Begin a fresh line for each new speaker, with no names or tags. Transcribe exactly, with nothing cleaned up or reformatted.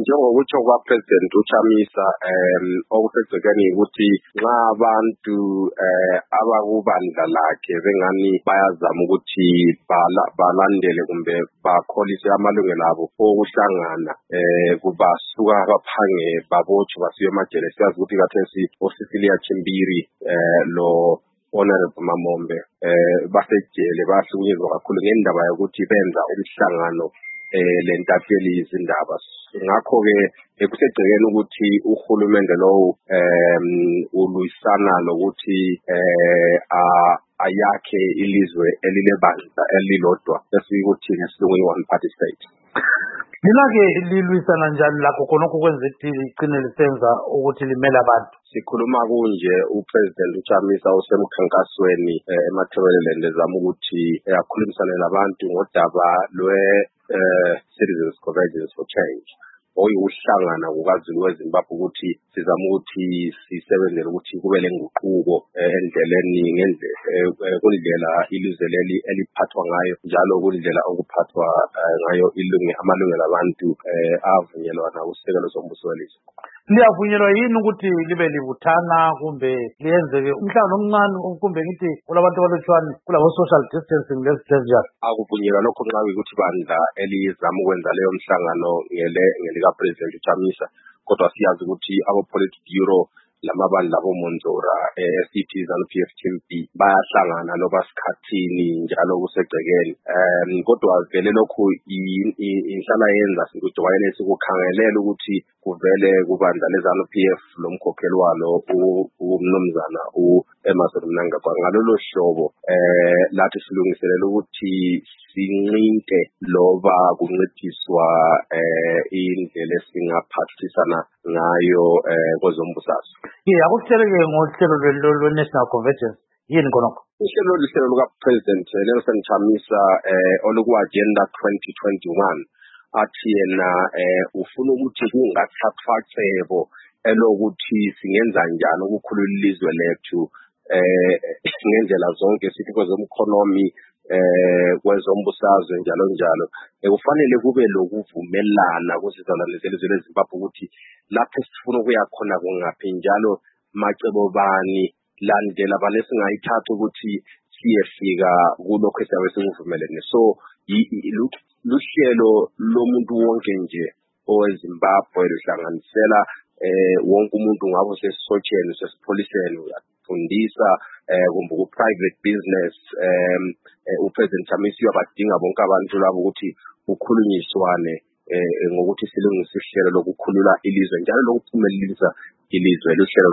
njengokutsho kwaPresident uChamisa um okusegcekeni ukuthi nxa abantu eh abakubandla lakhe bengani bayazama ukuthi balandele kumbe bakholise amalungelo abo okuhlangana eh kubasuka baphange babotshwe basiwe emajele. Siyazi ukuthi kathesi uCecilia Chimbiri eh lo Honorable Mamombe eh basejele bahlukunyezwa kakhulu ngendaba yokuthi benza umhlangano eh lentatheli izindaba. Ngakho ke ekusegcekeni ukuthi uhulumende lo em ulwisana lokuthi eh ayakhe ilizwe elilebandla elilodwa esikuthi ngesilungu one party state.
Mina-ke lilwisana njani lakho khonokho kwenza ukuthi ligcine lisenza ukuthi limele abantu?
Sikhuluma kunje uPresident uChamisa usemkhankasweni eMatabeleland ezama ukuthi akhulumisane labantu ngodaba lwe Citizens Convergence for Change oyuhlangana kukaZulu weZimbabwe ukuthi sizama ukuthi sisebenzele ukuthi kube lenguquko endleleni ngendlela kundlela ilizwe leli eliphathwa ngayo njalo kundlela okuphathwa ngayo ilungu amalungelo abantu avunyelwana kusekelo sombuso welizwe.
Liyavunyelwa yini ukuthi libe libuthana kumbe liyenzeke umhlangano omncane kumbe ngithi kulabantu abalotshwane kulabo social distancing lezinjalo?
Akuvunyelwa lokho nxa ukuthi bandla elizama ukwenza leyo mhlangano ngele ngelika President uChamisa, kodwa siyazi ukuthi abo Polity Bureau lamabandla boMonzora S C P ZANU-P F T M B bayahlangana loba sikhathini njalo kusegcekeni. Um kodwa vele lokhu inhlala yenza ukuthi wayele sikukhangelela ukuthi kuvele kubandla leZANU-P F lomkhokheli walo umnumzana uEmmerson Mnangagwa. Ngalolo hlobo eh lathi silungiselela ukuthi sincinte loba kuncidiswa eh indlela esingaphathisana ngayo eh kwezombusazwe.
Yeah, akuhleleke ngohlelo lwe-National Convergence yini khonokho?
Uhlelo oluhlelo lukaPresident Nelson Chamisa eh oluku-Agenda twenty twenty-one athi yena eh ufuna ukuthi kungathathwa cebo elokuthi singenza njani ukukhulula ilizwe lethu eh ngendlela zonke sithi kwezomkhonomi eh kwezombusazwe njalo njalo. Ekufanele kube lokuvumelana kusizalwane zelizwe leZimbabwe ukuthi lapho sifuna ukuya khona kungaphi njalo macebo bani landela balesingayithatha ukuthi siyefika kulokho esiyabe sikuvumelene. So luhlelo lomuntu wonke nje oweZimbabwe luhlanganisela eh wonke umuntu ngabo sesisotsheni sesipholiseni uyafundisa eh kumbe ku private business um uPresident Chamisa uyabadinga bonke abantu labo ukuthi kukhulunyiswane eh ngokuthi silungise ihlelo lokukhulula ilizwe njalo lokuphumelelisa ilizwe luhlelo